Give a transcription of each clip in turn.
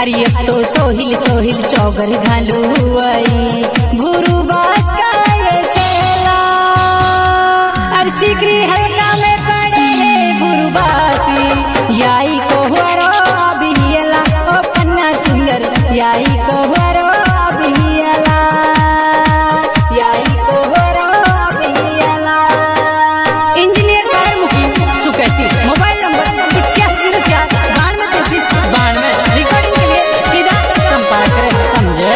अरे अब तो सोहिल सोहिल चौगर घालू आई भूरू बास का ये चेला अरे सिकरी हल्का में पड़े है भूरू बासी याई को हुआरो अभियला ओ पन्ना सुंदर याई को हुआरो अभियला याई को हुआरो अभियला। इंजीनियर साहब मुखी सुकैती मोबाइल नंबर 8504 9233 रिकॉर्डिंग के लिए सीधा संपर्क करें। समझे?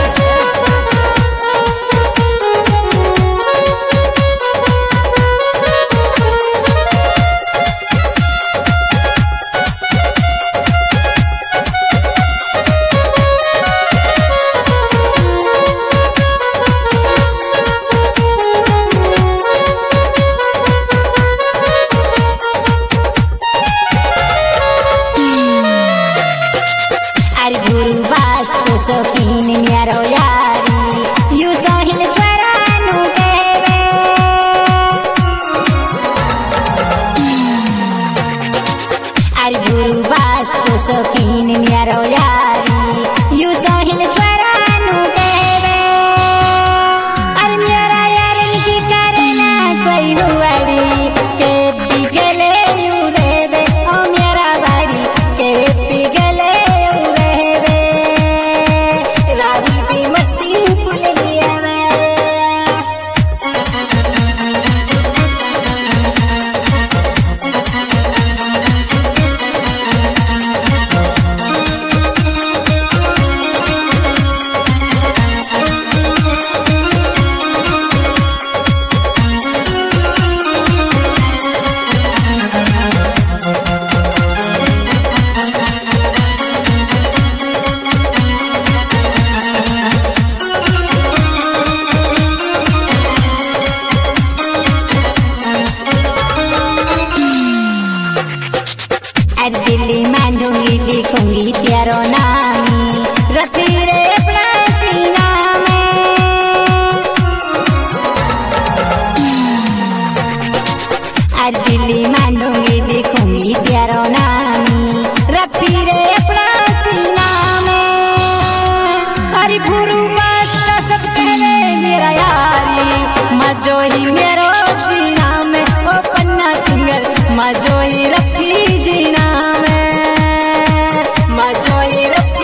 अरे गुरु बास को शौकीन न्यारो यारी यू सोहिल छोरानु केवे अरे गुरु बास को शौकीन न्यारो यारी यू सोहिल छोरानु केवे अरे मेरा यारन की करेला कोई हुआड़ी के बिगले यू देवे ओ मेरा बाड़ी के बिगले दिल्ली मांडूंगी लिखूंगी तेरो नामी रखी रे अपना सीना में आज दिल्ली मांडूंगी लिखूंगी तेरो नामी रखी रे अपना सीना में। अरे भूरू बात का सब पहले मेरा यारी मजो ही मेरो जीना में ओ पन्ना सिंगर मजो ही रखी जीना में मजो ही रखी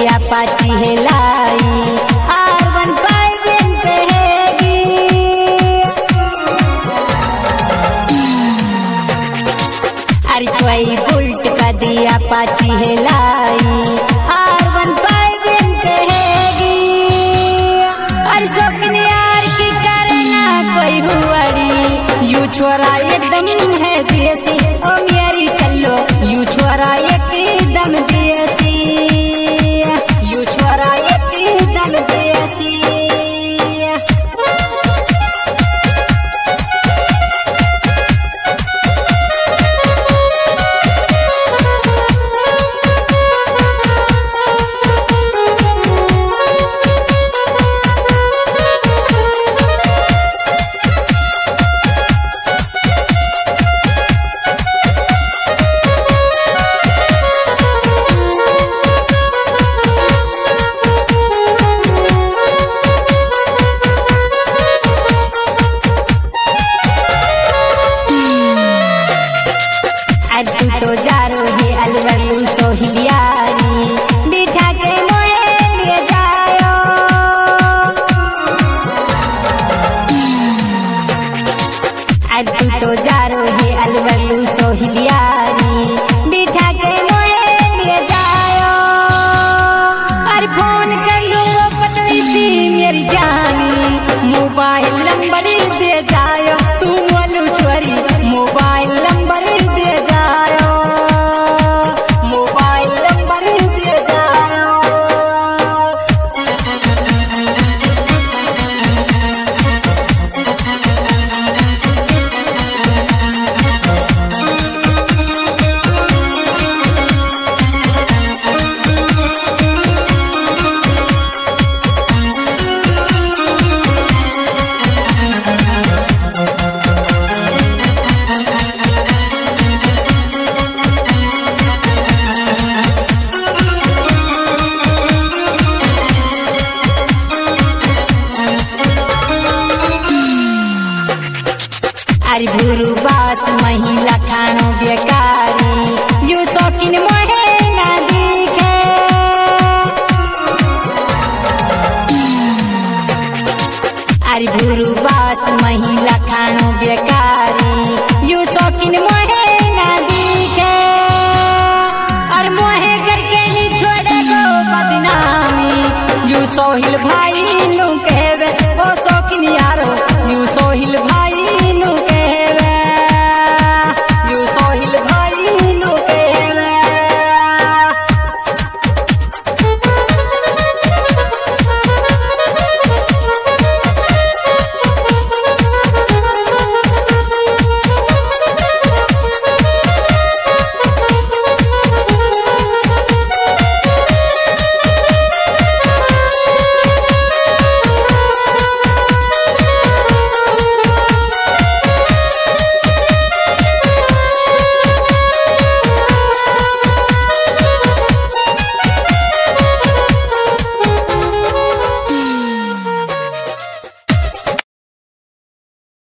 अपाची हेलाई R15 कहेगी। अरे कोई बुल्ट का दिया अपाची हेलाई R15 कहेगी। अरे शौकीन यार की करना कोई हुआरी यू छोरा एकदम है देसी ओ मेरी चलो यू छोरा एकदम देसी यू छोरा एकदम देसी। तू तो जारो है अलवलू सोहिलियारी बिठा के मोहे ले जायो। आज तू तो जारो है अलवलू सोहिलियारी बिठा के मोहे ले जायो। अरे फोन कर लूंगा पतली सी मेरी जानी मोबाइल नंबर दे जायो तू मोलू छोरी मोबाइल नंबर दे जायो मोबाइल नंबर दे जायो। अरे बुरु बात महिला खानो बेकारी